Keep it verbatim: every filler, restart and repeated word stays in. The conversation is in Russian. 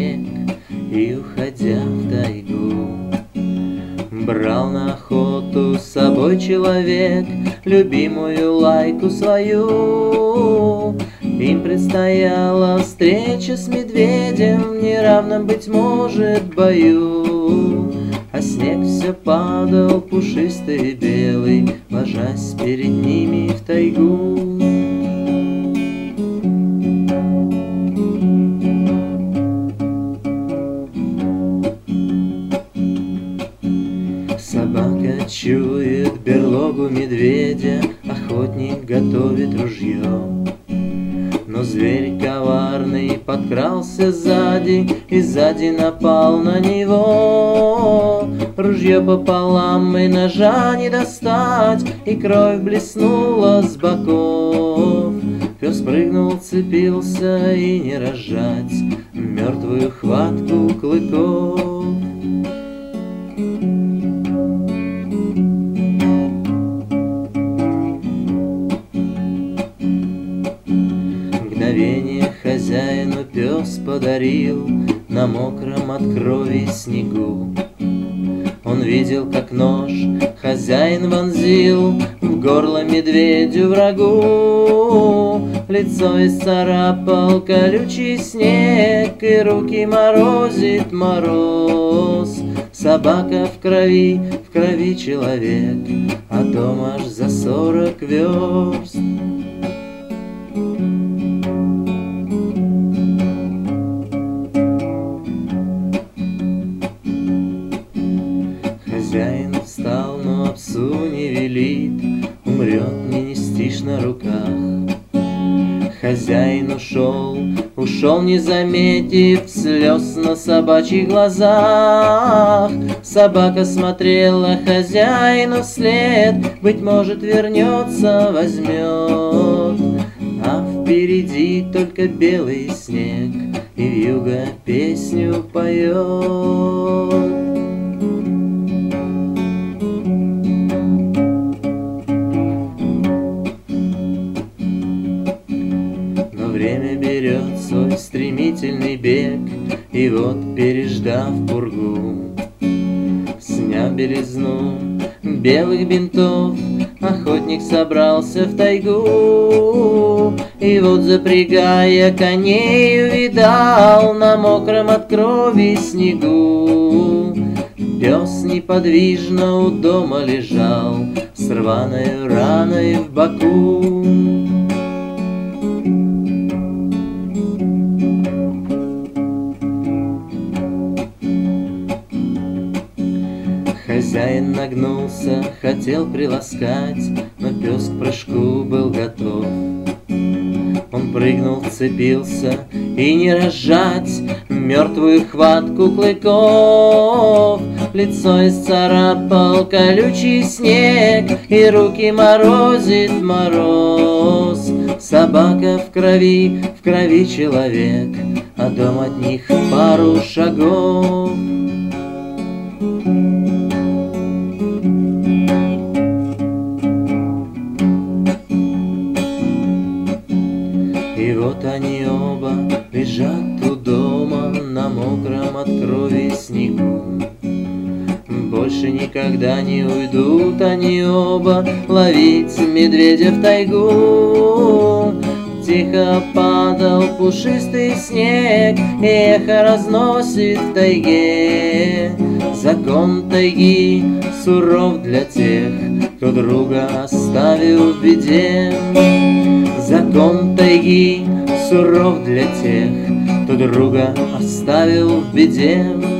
снег и, уходя в тайгу, брал на охоту с собой человек любимую лайку свою. Им предстояла встреча с медведем, неравном, быть может, бою. А снег все падал пушистый и белый, ложась перед ними в тайгу. Собака чует берлогу медведя, охотник готовит ружье. Но зверь коварный подкрался сзади и сзади напал на него. Ружье пополам, и ножа не достать, и кровь блеснула с боков. Пес прыгнул, цепился, и не разжать мертвую хватку клыков. Мгновение хозяину пес подарил на мокром от крови снегу. Он видел, как нож хозяин вонзил в горло медведю врагу. Лицо исцарапал колючий снег, и руки морозит мороз. Собака в крови, в крови человек, а дом аж за сорок верст. Хозяин встал, но псу не велит, умрет, не нестишь на руках. Хозяин ушел, ушел, не заметив слез на собачьих глазах. Собака смотрела хозяину вслед, быть может, вернется, возьмет. А впереди только белый снег, и вьюга песню поет. Время берет свой стремительный бег, и вот, переждав пургу, сняв белизну белых бинтов, охотник собрался в тайгу. И вот, запрягая коней, увидал на мокром от крови снегу. Пес неподвижно у дома лежал с рваной раной в боку. Хозяин нагнулся, хотел приласкать, но пес к прыжку был готов. Он прыгнул, вцепился, и не разжать мертвую хватку клыков. Лицо исцарапал колючий снег, и руки морозит мороз. Собака в крови, в крови человек, а дом от них пару шагов. И вот они оба лежат у дома на мокром от крови снегу. Больше никогда не уйдут они оба ловить медведя в тайгу. Тихо падал пушистый снег, и эхо разносит в тайге. Закон тайги суров для тех, кто друга оставил в беде. Закон тайги суров для тех, кто друга оставил в беде.